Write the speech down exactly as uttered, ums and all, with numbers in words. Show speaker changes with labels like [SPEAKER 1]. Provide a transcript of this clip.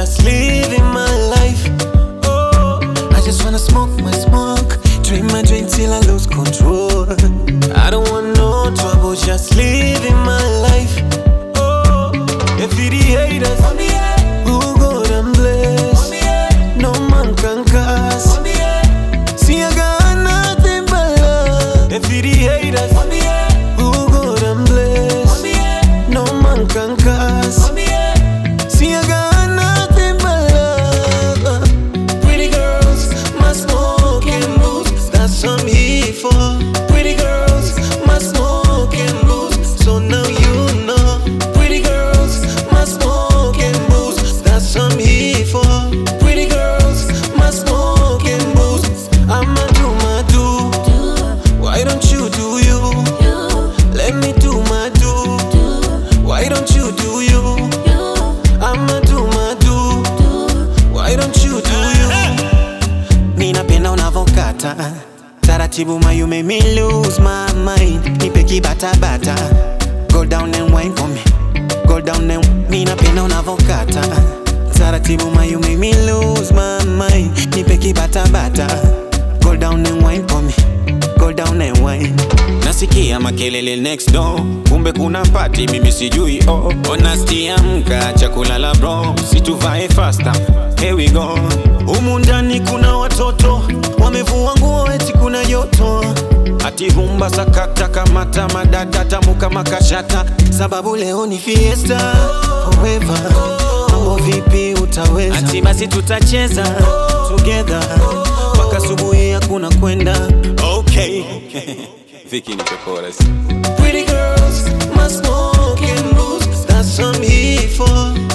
[SPEAKER 1] just living my life. Oh, I just wanna smoke my smoke, drink my drink till I lose control. I don't want no trouble, just living my life. Oh, if it the haters, who God and bless, no man can curse. See, I got nothing but love. If it the haters, who God and bless, no man can curse. See, I got nothing but love. Pretty girls, my smoke and booze, that's what I'm here for. Pretty girls, my smoke and booze, so now you know. Pretty girls, my smoke and booze, that's what I'm here for. Pretty girls, my smoke and booze, I'ma do my do. Why don't you do you? Let me do my do. Why don't you do you? I'ma do my do. Why don't you do you? Ninapenda unavokata taratibu, ma you make me lose my mind. Nipe kibata bata, go down and wine for me, go down and. Ninapenda unavokata taratibu, ma you make me lose my mind. Nipe kibata bata, go down and wine for me, go down and wine. Nasikia makelele next door, kumbe kuna party mimi sijui. Oh, onastia mka chakula la bro, situvae faster, here we go. Humu ndani kuna watoto wamevua nguo eti kuna joto, ati rumba sakata kamata madada tamuka makashata, sababu leo ni fiesta forever. Mambo vipi utaweza? Ati basi tutacheza together mpaka asubuhi hakuna kwenda. Okay. Vicky ni chorus. Pretty girls, my smoke and booze, that's what I'm here for.